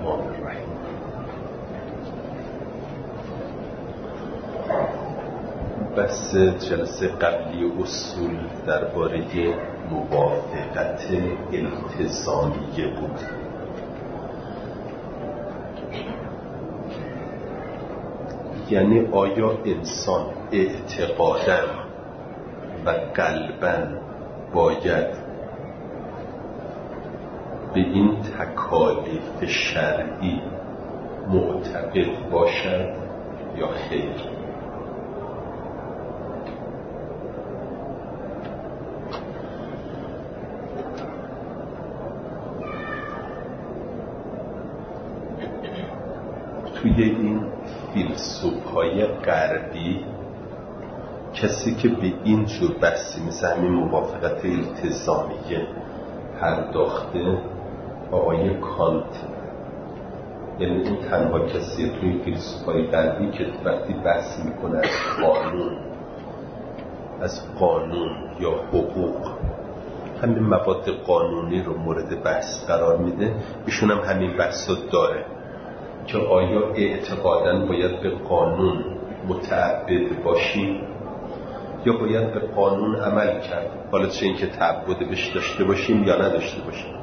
الرحمن الرحیم. بحث جلسه قبلی اصول درباره موافقت التزامیه بود. یعنی آیا انسان اعتقادا و قلبا باید به این تکالیف شرعی معتقد باشد یا خیر؟ توی این فیلسوف‌های غربی کسی که به این جور بحثی مثل همین موافقت التزامیه پرداخته آقای کانت. یعنی این تنها کسیه توی فیلسوف‌های غربی که وقتی بحث میکنه از قانون یا حقوق، همین مواد قانونی رو مورد بحث قرار میده. ایشون هم همین بحث رو داره که آیا اعتقاداً باید به قانون متعبد باشیم یا باید به قانون عمل کرد، حالا چه این که تعبد بهش داشته باشیم یا نداشته باشیم.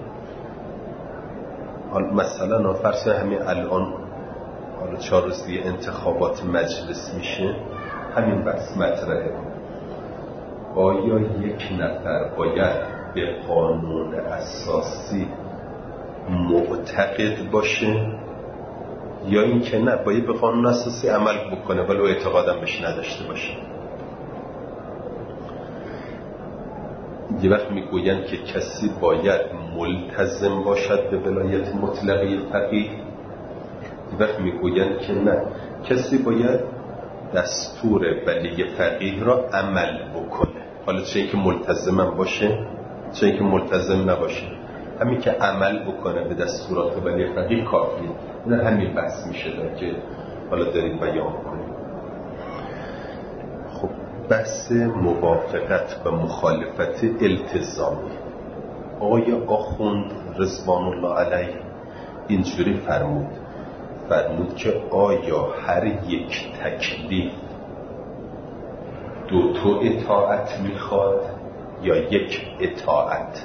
مثلا فرض همین الان حالا 4 روز دیگه انتخابات مجلس میشه، همین بحث مطرحه. آیا یک نفر باید به قانون اساسی معتقد باشه یا این که نه باید به قانون اساسی عمل بکنه ولی اعتقادم بهش نداشته باشه؟ یه وقت میگوین که کسی باید ملتزم باشد به ولایت مطلقه فقیه، یه وقت میگوین که نه، کسی باید دستور ولی فقیه را عمل بکنه، حالا چه اینکه ملتزم باشه چه اینکه ملتزم نباشه، همین که عمل بکنه به دستورات ولی فقیه کافیه. نه همین بحث میشه که حالا داریم بیان کنیم. خب بحث موافقت و مخالفت التزامی، آقای آخوند رضوان الله علیه اینجوری فرمود که آیا هر یک تکلیف 2 اطاعت میخواد یا یک اطاعت؟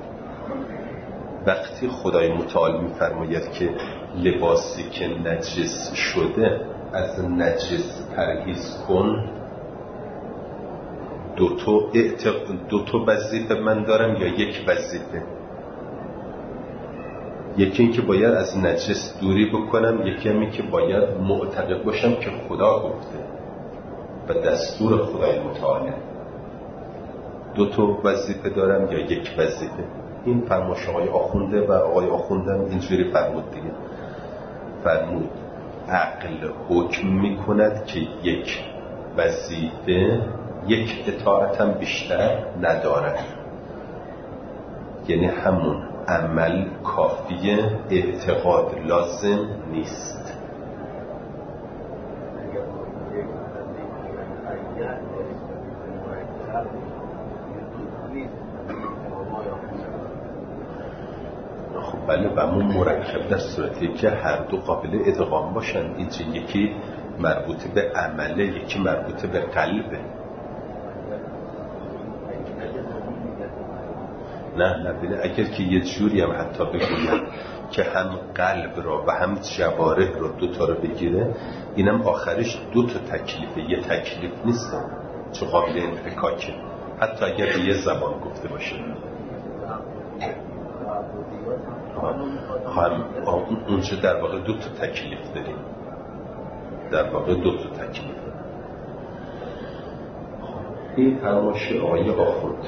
وقتی خدای متعال میفرماید که لباسی که نجس شده از نجس پرهیز کن، 2 وظیفه من دارم یا یک وظیفه؟ یکی این که باید از نجس دوری بکنم، یکی همین که باید معتقد باشم که خدا گفته و دستور خدای متعاله. 2 وظیفه دارم یا یک وظیفه؟ این فرمایش آقای آخونده و آقای آخوندم اینجوری فرمود دیگه. فرمود عقل حکم میکند که یک وظیفه یک اطاعت هم بیشتر ندارد، یعنی همون عمل کافیه، اعتقاد لازم نیست. خب بله، و همون مرکب در صورتی که هر دو قابل ادغام باشن. اینجا یکی مربوط به عمله، یکی مربوط به قلبه. نه بینه، اگر که یه جوری هم حتی بگویم که هم قلب را و هم جوارح را 2 رو بگیره، اینم آخرش 2 تکلیفه، یه تکلیف نیست چه قابل انفکاکه، حتی اگر به یه زبان گفته باشه. هم اونجا در واقع 2 تکلیف داریم، در واقع 2 تکلیف. این فرمایش آقای آخوند.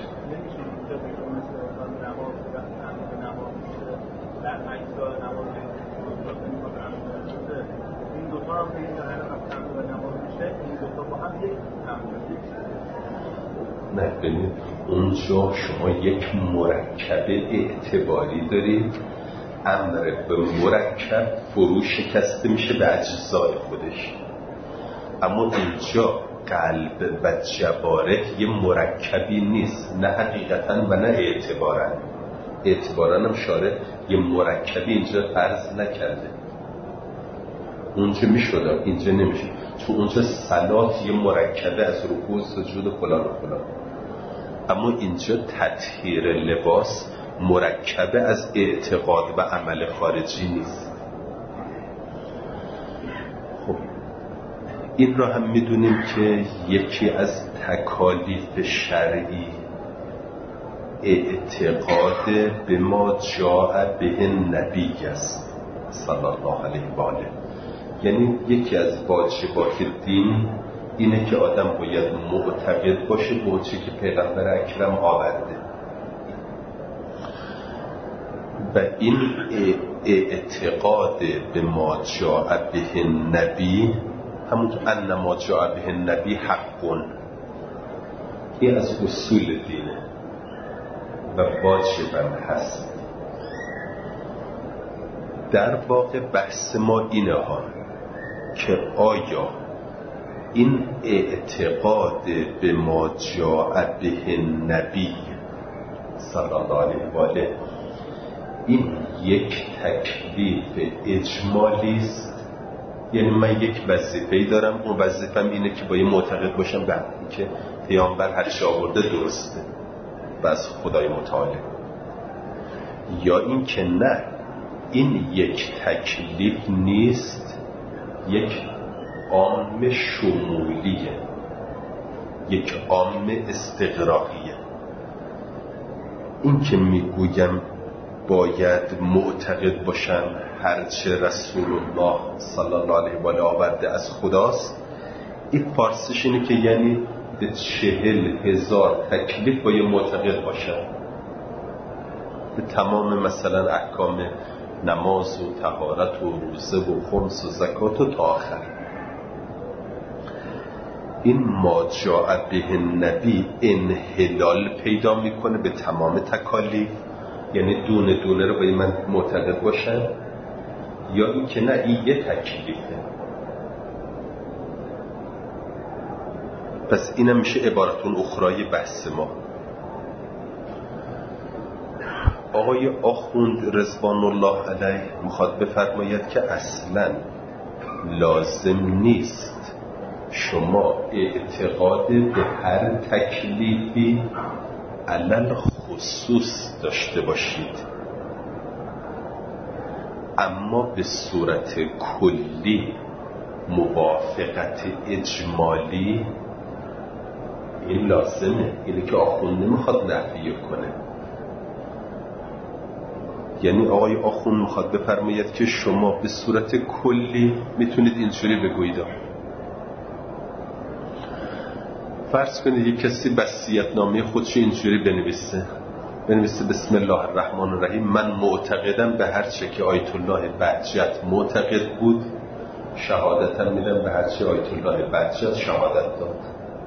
نه ببینید، اونجا شما یک مرکب اعتباری دارید، امر به مرکب فرو شکسته میشه به اجزای خودش. اما اینجا قلب و جوارح یه مرکبی نیست، نه حقیقتا و نه اعتبارا. اعتباراً هم شارع یه مرکبی اینجا فرض نکرده. اونجا میشد، اینجا نمیشه، چون اونجا صلات یه مرکبه از رکوع، سجود و فلان و فلان. اما اینجا تطهیر لباس مرکبه از اعتقاد و عمل خارجی نیست. خب این را هم میدونیم که یکی از تکالیف شرعی اعتقاد به ما جاء به النبی است صلی الله علیه و آله. یعنی یکی از واجبات دین اینه که آدم باید معتقد باشه به چیزی که پیغمبر اکرم آورده و این اعتقاد به ما جاء به النبی، همون که ان ما جاء به النبی حقون، این از اصول دینه و واجبم هست. در واقع بحث ما اینه ها که آیا این اعتقاد به ما جاء به النبی صلی الله علیه و آله این یک تکلیف اجمالی است؟ یعنی من یک وظیفه‌ای دارم، اون وظیفه‌م اینه که با یه معتقد باشم به اینکه پیامبر هر چی آورده درسته و از خدای متعال، یا این که نه این یک تکلیف نیست، یک عام شمولیه، یک عام استغراقیه. این که میگویم باید معتقد باشم هرچه رسول الله صلی الله علیه و آله آورده از خداست، این فارسیش اینه که یعنی 40,000 تکلیف با یه معتقد باشم به تمام مثلا احکام نماز و طهارت و روزه و خمس و زکات و تا آخر. این ما جاء به النبی انحلال پیدا میکنه به تمام تکالیف، یعنی دونه دونه رو باید من معتقد باشم، یا این که نه این یه تکلیفه. پس اینم میشه عبارتون اخرای بحث ما. آقای آخوند رضوان الله علیه میخواد بفرماید که اصلا لازم نیست شما اعتقاد به هر تکلیفی علل خصوص داشته باشید، اما به صورت کلی موافقت اجمالی این لازمه. اینه که آخوند نمیخواد نفی کنه. یعنی آقای آخوند میخواد بفرماید که شما به صورت کلی میتونید اینجوری بگویید. فرض کنید یک کسی وصیت‌نامه خودش اینجوری بنویسه بسم الله الرحمن الرحیم، من معتقدم به هر چه که آیت الله بهجت معتقد بود، شهادتم میدم به هر چه آیت الله بهجت شهادت داد.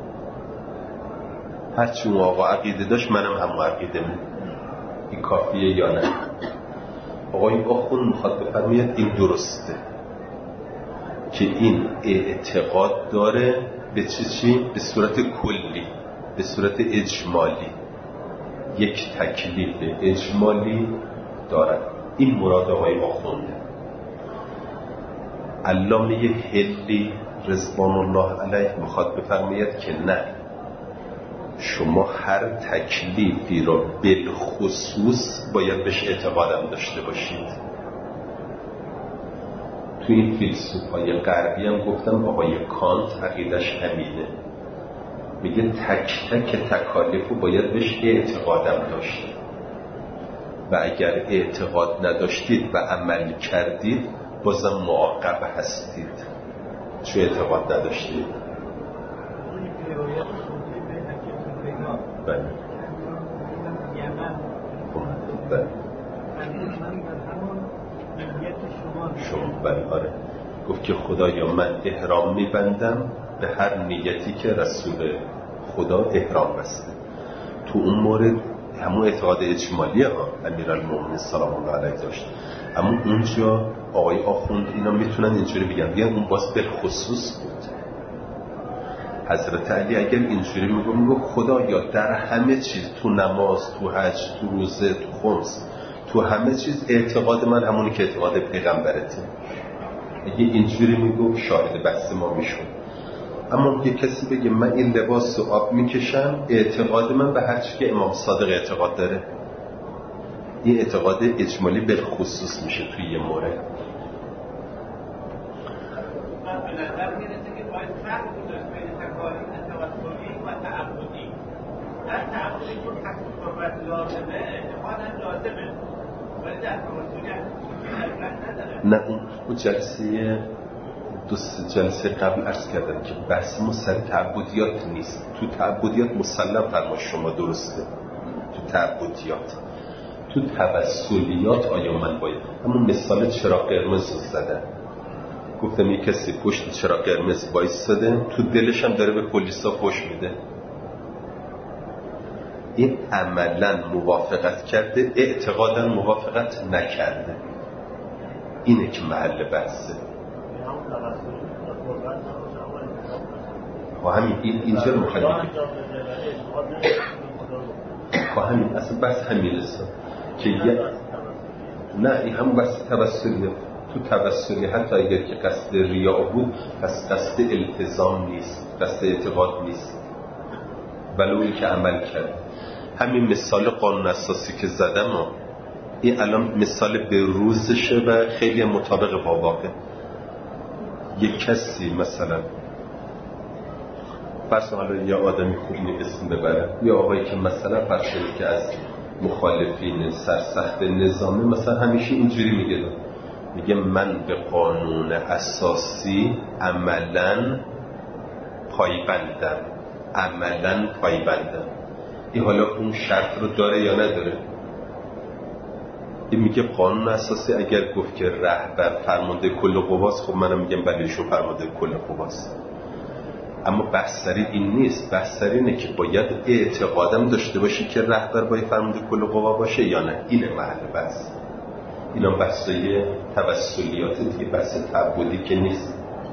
هر چی اون آقا عقیده داشت منم همون عقیده میدم. این کافیه یا نه؟ آقای آخوند میخواد بفرماید این درسته که این اعتقاد داره به چی؟ به صورت کلی، به صورت اجمالی، یک تکلیف اجمالی دارد. این مراد آقای آخونده. علامه حلی رضوان الله علیه میخواد بفرماید که نه، شما هر تکلیفی را بالخصوص باید بهش اعتقادم داشته باشید. تو این فیلسوفای غربی هم گفتم آقای کانت عقیدش همینه، میگه تک تک تکالیفو باید بهش اعتقادم داشت و اگر اعتقاد نداشتید و عمل کردید بازم معاقب هستید چون اعتقاد نداشتید. بله بله شما بله آره گفت که خدایا من احرام میبندم به هر نیتی که رسول خدا احرام بسته. تو اون مورد همون اعتقاد اجمالی ها امیرالمومنین سلام الله علیه داشت، اما اونجا آقای آخوند اینا میتونن اینجوری بگن اون باز بالخصوص بود. حضرت علی اگر اینجوری میگه خدایا در همه چیز، تو نماز، تو حج، تو روزه، تو خمس، تو همه چیز اعتقاد من همونی که اعتقاد پیغمبرته. اگه اینجوری میگه شاهد بحث ما میشون. اما یه کسی بگه من این لباس رو آب میکشم، اعتقاد من به هر چی که امام صادق اعتقاد داره، این اعتقاد اجمالی بالخصوص میشه توی یه مورد. نه اون جلسه جلسه قبل عرض کردم که بحث ما سر تعبدیات نیست. تو تعبدیات مسلم فرمایش شما درسته، تو تعبدیات. تو توسلیات آیا من باید همون مثال چراغ قرمز رو زدن، گفتم یک کسی پشت چراغ قرمز وایساده، تو دلش هم داره به پلیسا فحش میده، این عملا موافقت کرده، اعتقادا موافقت نکرده. اینه که محل بحثه. همین اینجا رو میخواد همین اصلا بحث همین است که نه این هم بحث توسلیه. تو توسلی حتی اگر که قصد ریا بود، پس قصد التزام نیست، قصد اعتقاد نیست، ولوی که عمل کرد. همین مثال قانون اساسی که زدم این الان مثال به روزشه و خیلی مطابق با واقع. یک کسی مثلا فرض حالا یا آدمی خوبی اسم ببره، یا آقایی که مثلا فرض که از مخالفین سرسخت نظامه مثلا همیشه اینجوری میگه من به قانون اساسی عملاً پایبندم. این حالا اون شرط رو داره یا نداره؟ این میگه قانون اساسی اگر گفت که رهبر فرمانده کل قواست، خب منم میگم بله ایشون فرمانده کل قواست. اما بحث سر این نیست. بحث سر اینه که باید اعتقادم داشته باشی که رهبر باید فرمانده کل قوا باشه یا نه. اینه محل بحث. اینا بحثای توسلیات دیگه، بحث تعبدی که نیست.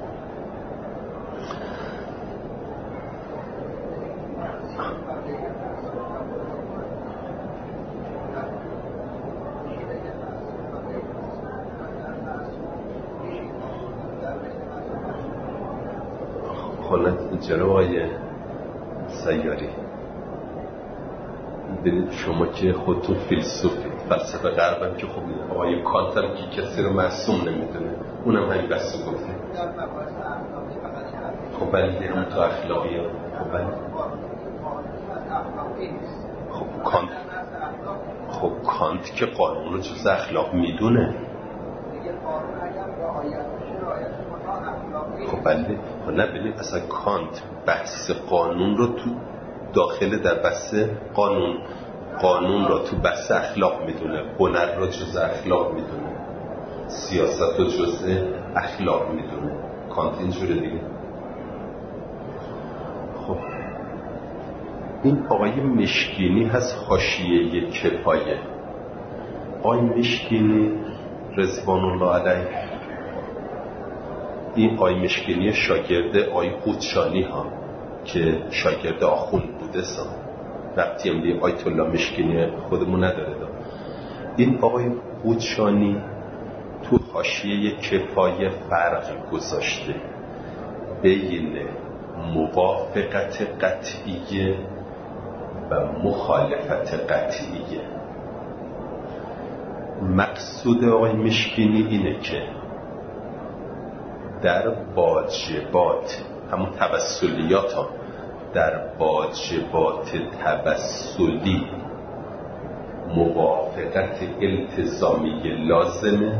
جناب آقای سیاری، ببینید شما که خودتون فیلسوفی، فلسفه غربم که خب آقای کانت هم که کسی رو معصوم نمیدونه، اونم همین بحث رو گفته. خب ولی هم تو اخلاقی ها خب کانت که قانون رو جز اخلاق میدونه. خب بله نه ببینید اصلا کانت بحث قانون رو تو داخل در بحث قانون رو تو بحث اخلاق میدونه، هنر رو جز اخلاق میدونه، سیاست رو جز اخلاق میدونه. کانت اینجوره دیگه. خب این آقای مشکینی هست حاشیه کفایه. آقای مشکینی رضوان الله علیه، این آقای مشکینی شاگرد آقای قوچانی ها که شاگرد آخوند بوده سا ربطی هم به آیت الله مشکینی خودمون نداره. این آقای قوچانی تو حاشیه کفایه فرق گذاشته بین موافقت قطعیه و مخالفت قطعیه. مقصود آقای مشکینی اینه که در واجبات همون توسلیات ها، در واجبات توسلی موافقت التزامی لازمه،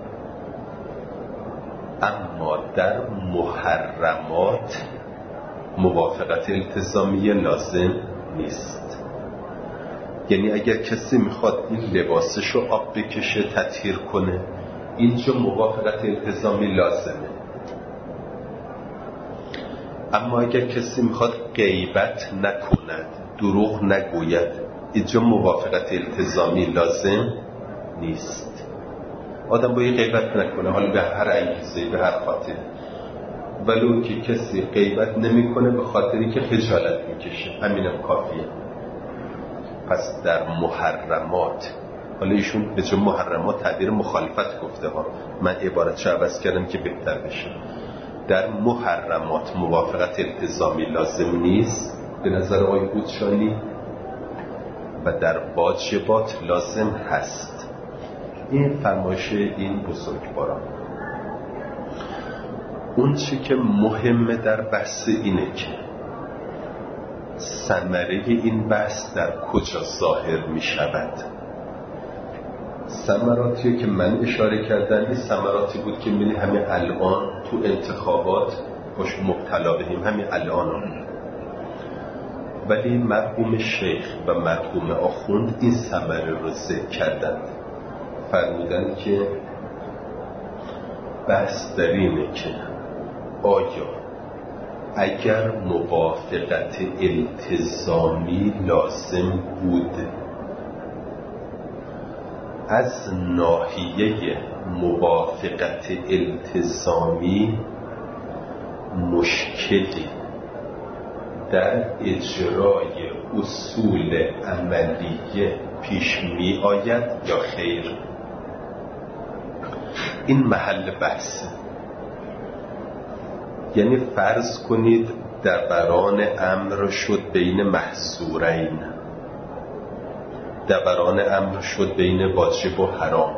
اما در محرمات موافقت التزامی لازم نیست. یعنی اگر کسی میخواد این لباسشو آب بکشه تطهیر کنه، اینجا موافقت التزامی لازمه. اما اگر کسی میخواد غیبت نکند، دروغ نگوید، اینجا موافقت التزامی لازم نیست. آدم باید غیبت نکنه، حالا به هر انگیزه، به هر خاطر. ولو که کسی غیبت نمیکنه به خاطری که خجالت میکشه، همینم کافیه. پس در محرمات، حالا ایشون به جای محرمات تعبیر مخالفت گفته ها، من عبارتش عوض کردم که بهتر بشه. در محرمات موافقت التزامی لازم نیست به نظر آقای قوتشانی و در واجبات لازم هست. این فرمایش این بزرگواران. اون چی که مهمه در بحث اینه که ثمره این بحث در کجا ظاهر می شود. ثمراتی که من اشاره کردم این ثمراتی بود که می‌بینی همین الان تو انتخابات باش مبتلا بهیم، همین الان. ولی مرحوم شیخ و مرحوم آخوند این ثمره رو ذکر کردند، فرمودن که بحث در اینه که آیا اگر موافقت التزامی لازم بود، از ناحیه موافقت التزامی مشکلی در اجرای اصول عملیه پیش می آید یا خیر؟ این محل بحثه. یعنی فرض کنید دوران امر شد بین محظورین، دوران امر شد بین واجب و حرام.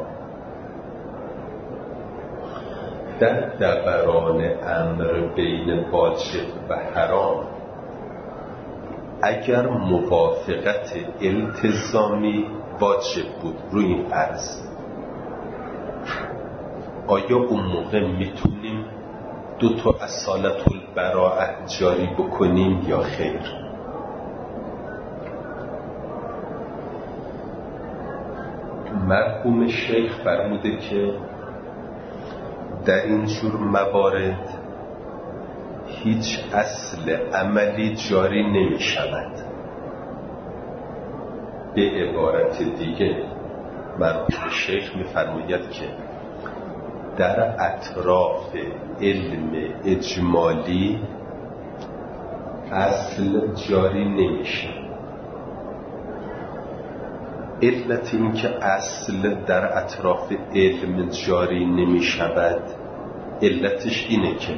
در دوران امر بین واجب و حرام اگر موافقت التزامی واجب بود روی این فرض، آیا اون موقع میتونیم دو تا اصالت البراءت جاری بکنیم یا خیر؟ مرحوم شیخ فرموده که در این جور موارد هیچ اصل عملی جاری نمی شود. به عبارت دیگه مرحوم شیخ می فرماید که در اطراف علم اجمالی اصل جاری نمیشه. علت این که اصل در اطراف علم جاری نمی شود، علتش اینه که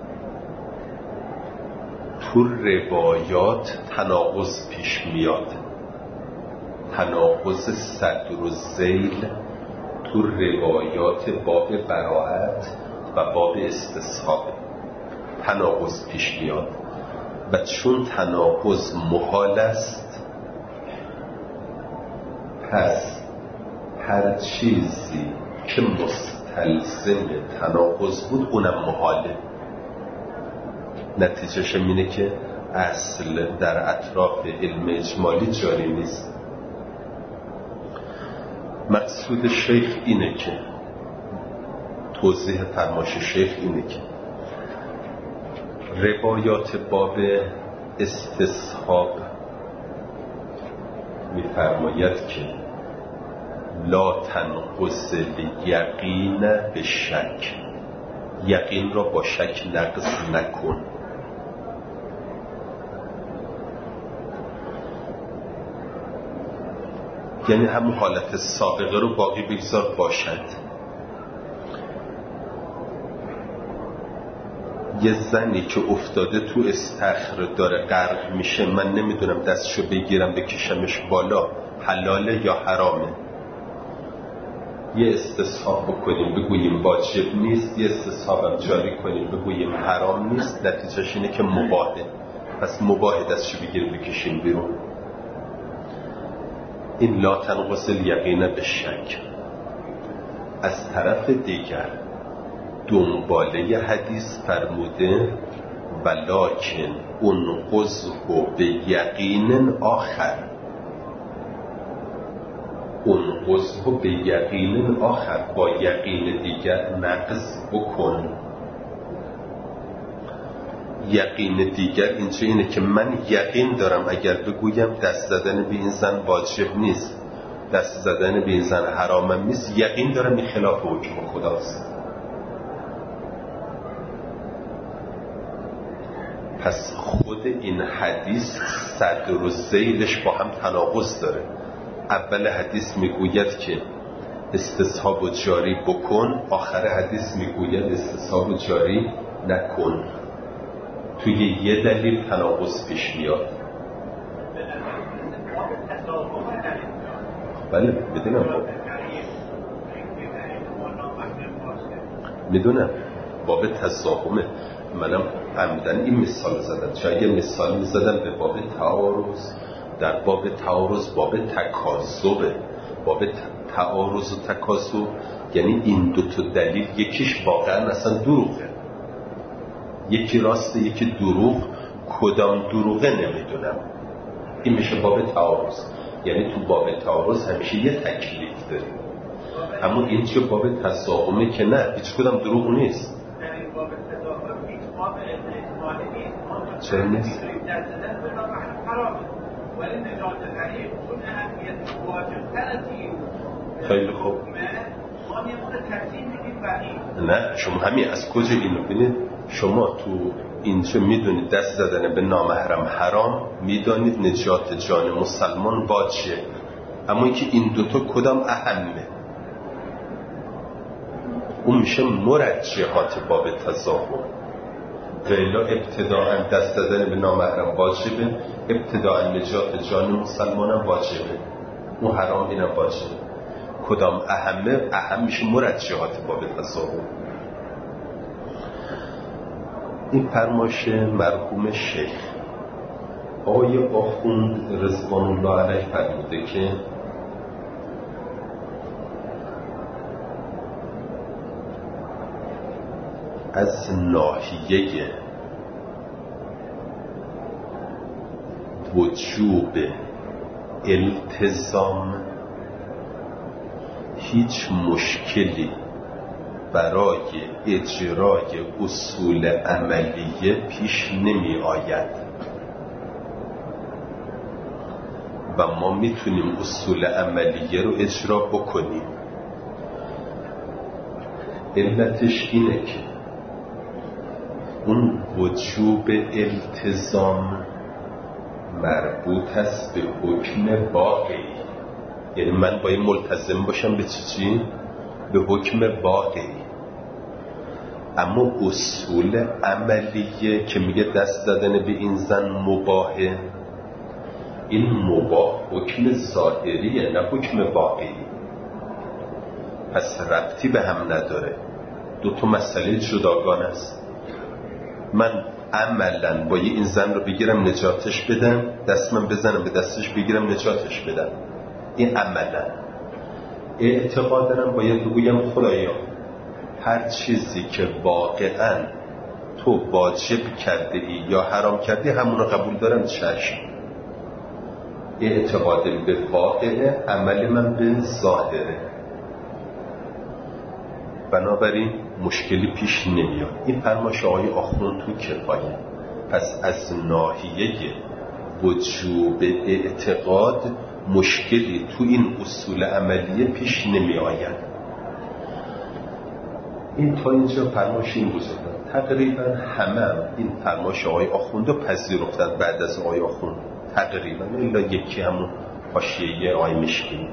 تو روایات تناقض پیش میاد. تناقض صدر و ذیل تو روایات باب براءت و باب استصحاب تناقض پیش میاد و چون تناقض محال است، پس هر چیزی که مستلزم تناقض بود اونم محاله. نتیجهش اینه که اصل در اطراف علم اجمالی جاری نیست. مقصود شیخ اینه که توضیح فرمایش شیخ اینه که روایات باب استصحاب می‌فرماید که لا تنقص الیقین به شک، یقین را با شک نقص نکن. یعنی همون حالت سابقه رو باقی بگذار باشد. یه زنی که افتاده تو استخر داره غرق میشه، من نمیدونم دستشو بگیرم بکشمش بالا حلاله یا حرامه. یه استصحاب بکنیم بگوییم واجب نیست، یه استصحابم جاری کنیم بگوییم حرام نیست، نتیجهش اینه که مباحه. پس مباحه دستشو بگیریم بکشیم بیرون. این لا تنقص الیقین به شک. از طرف دیگر دنباله حدیث فرموده ولکن انقضه به یقین آخر، انقضه به یقین آخر، با یقین دیگر نقض بکن. یقین دیگر اینجا اینه که من یقین دارم اگر بگویم دست زدن به این زن واجب نیست، دست زدن به این زن حرامم نیست، یقین دارم این خلاف حکم خداست. پس خود این حدیث صدر و ذیلش با هم تناقض داره. اول حدیث میگوید که استصحاب جاری بکن، آخر حدیث میگوید استصحاب جاری نکن. توی یه دلیل تناقض پیش میاد. بله میدونم باب تضاهمه. منم عمدن این مثال زدم. شاید یه مثال میزدم به باب تعارض. در باب تعارض باب تکاذبه. باب تعارض و تکاذب یعنی این دو تا دلیل یکیش واقعا اصلا دروغه، یکی راسته یکی دروغ. کدام دروغه نمیدونم. این میشه باب تعارض. یعنی تو باب تعارض همیشه یه تکلیف داریم. اما این چه باب تضاهمه که نه، هیچ کدام دروغ نیست. چرا نیست؟ خیلی خوب. نه شما همین از کجا اینو ببینید؟ شما تو اینجا میدونید دست زدن به نامحرم حرام، میدانید نجات جان مسلمان واجبه. اما اینکه این دوتا کدام اهمه، اون میشه مرجحات باب تضاهم. ویلا ابتداء دست زدن به نامحرم واجبه، ابتداء نجات جان مسلمان هم واجبه، اون حرام اینم واجبه. کدام اهمه؟ اهم میشه مرجحات باب تضاهم. این فرمایش مرحوم شیخ آقای آخوند رضوان الله علیه فرموده که از ناحیه وجوب التزام هیچ مشکلی برای اجرای اصول عملیه پیش نمی آید و ما میتونیم اصول عملیه رو اجرا بکنیم. علتش اینه که اون وجوب التزام مربوط است به حکم واقعی. یعنی من باید ملتزم باشم به چی؟ به حکم واقعی. اما اصول عملیه که میگه دست زدن به این زن مباهه، این مباه حکم ظاهریه نه حکم واقعی. پس ربطی به هم نداره. دو تا مسئله جداگانه است. من عملا باید این زن رو بگیرم نجاتش بدم، دست من بزنم به دستش بگیرم نجاتش بدم، این عملا. اعتقاد دارم باید بگویم خدایا هر چیزی که واقعا تو واجب کرده ای یا حرام کرده همون رو قبول دارم، چشم. اعتقاد به واقعه، عمل من به ظاهره. بنابراین مشکلی پیش نمیاد. این فرمایش آقای آخوند تو کفایه. پس از ناحیه وجوب اعتقاد مشکلی تو این اصول عملیه پیش نمی آید. این تا اینجا فرمایش این گذاشتن. تقریبا همه این فرمایش آقای آخوند رو پذیرفتن بعد از آقای آخوند تقریبا، الا یکی همون حاشیه آقای مشکلی.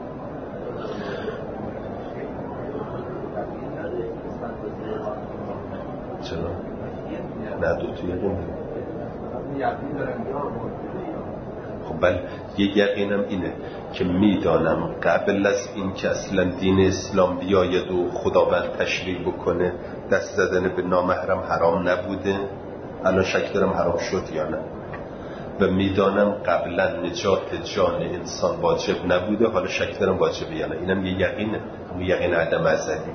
چرا؟ نه دو تا یقین خب بله، یه یقینم اینه که میدانم قبل از این که اصلا دین اسلام بیاید و خداوند تشریع بکنه دست زدن به نامحرم حرام نبوده. الان شک دارم حرام شد یا نه. و میدانم قبلا نجات جان انسان واجب نبوده، حالا شک دارم واجبه یا نه. اینم یه یقینه، اون یقین عدم ازلی.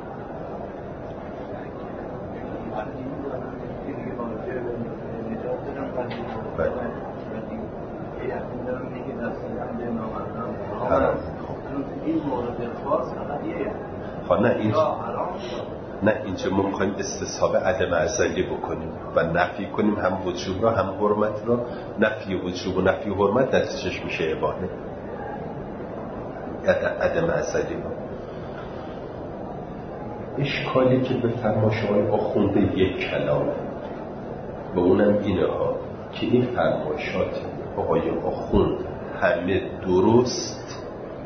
نه اینجا ما میخوایم استصحاب عدم ازلی بکنیم و نفی کنیم هم وجوب را هم حرمت را. نفی وجوب و نفی حرمت نتیجهش میشه اباحه، عدم ازلی را. اشکالی که به فرمایش‌های آخونده یک کلامه، و اونم اینه ها که این فرمایشات آقای آخوند همه درست،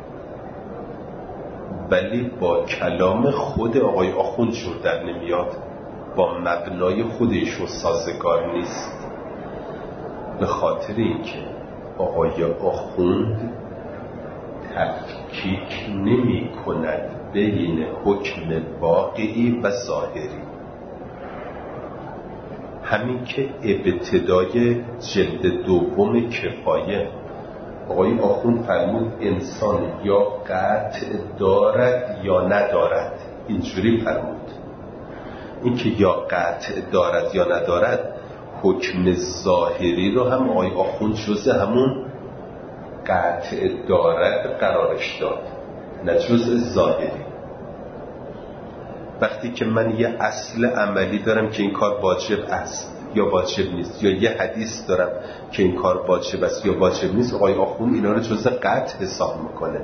ولی با کلام خود آقای آخوند جور در نمیاد، با مبنای خودشون سازگار نیست. به خاطر اینکه آقای آخوند تفکیک نمی کند بین حکم واقعی و ظاهری. همین که ابتدای جلد دوم کفایه آقای آخوند فرمود انسان یا قطع دارد یا ندارد، اینجوری فرمود. این که یا قطع دارد یا ندارد حکم ظاهری رو هم آقای آخوند جزء همون قطع دارد قرارش داد، نه جزء ظاهری. وقتی که من یه اصل عملی دارم که این کار واجب است یا واجب نیست، یا یه حدیث دارم که این کار واجب است یا واجب نیست، آقای آخوند اینا رو جزء قطع حساب میکنه.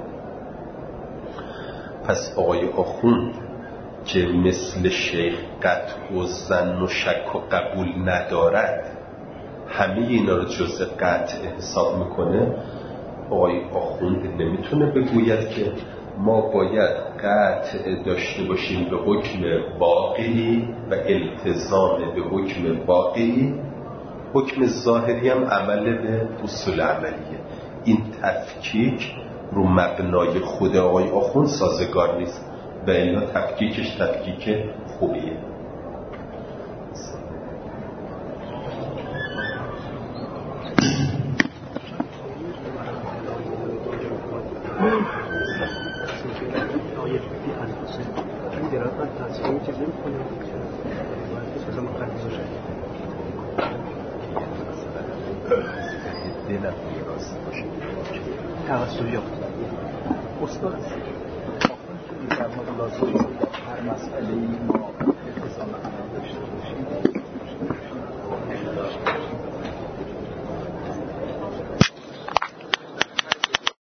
پس آقای آخوند که مثل شیخ قطع و ظن و شک و قبول ندارد، همه اینا رو جزء قطع حساب میکنه. آقای آخوند نمیتونه بگوید که ما باید قطع داشته باشیم به حکم واقعی و التزام به حکم واقعی، حکم ظاهری هم عمل به اصول عملیه. این تفکیک رو مبنای خود آقای آخوند سازگار نیست و الا تفکیکش تفکیک خوبیه. توسلیات استاد هر مسئله ما